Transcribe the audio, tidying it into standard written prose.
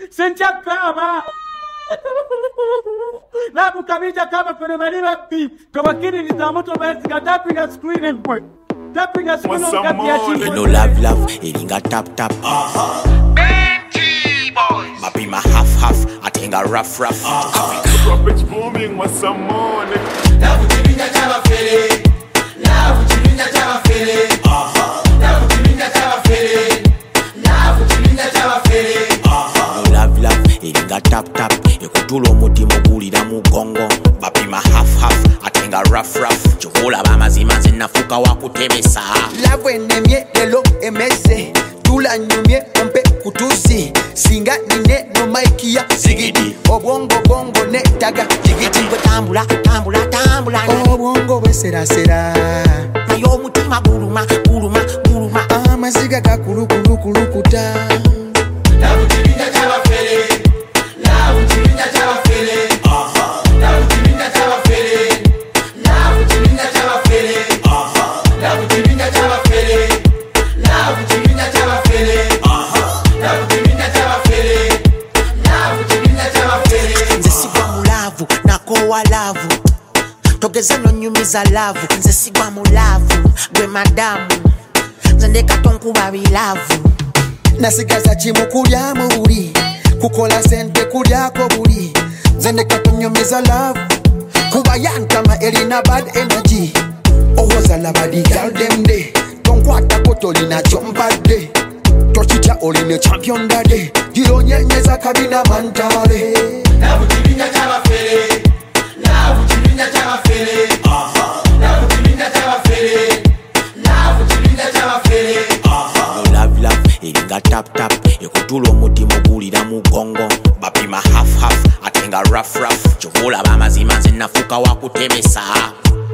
Sentia kama na mukabija kama kwenye malila pi kama kini nitamoto maesika tapping a screen and point tapping a screen on kati ya chini. You know love ilinga tap Benji boys Mapi ma half atenga rough Profits booming with some money. Love chibinya chama fele. Love chibinya chama fele. Love chibinya chama fele. Love chibinya chama fele. Love ilinga tap ekutulo mutima gulira mugongo bapima half atenga rough chokola bamazima zinafuka wakutemesa love enemye lelo emese tula nyumye ompe kutusi singa nine no maikia zigidi obongo ne taga jigiti tambula obongo besera ayo mutima guluma amaziga kakulukuta Love chibinya chama fele. Love chibinya chama fele. Love chibinya chama fele. Love chibinya chama fele. Love chibinya chama fele. Love chibinya chama fele. Love chibinya chama fele. Love chibinya chama fele. nze sigwa mu love nakowa love togeza nonyumiza love nze sigwa mu love gwe madamu nze ndeka tonkuba bilavu nasigaza chimu kulyamu buli kukola sente kulyako buli zendeka tunyumiza love kuba yantama elina bad energy owoza labadi girl them day tonkwata kotolina chombade tochicha oline champion dade gironyenyeza kabina mantale Love chibinya chama fele. Love chibinya chama fele. Love chibinya chama fele. Love chibinya chama fele. love ilinga tap ekutulo mutima gulira mugongo bapima half atenga rough chokola bamazima zinafuka wakutemesa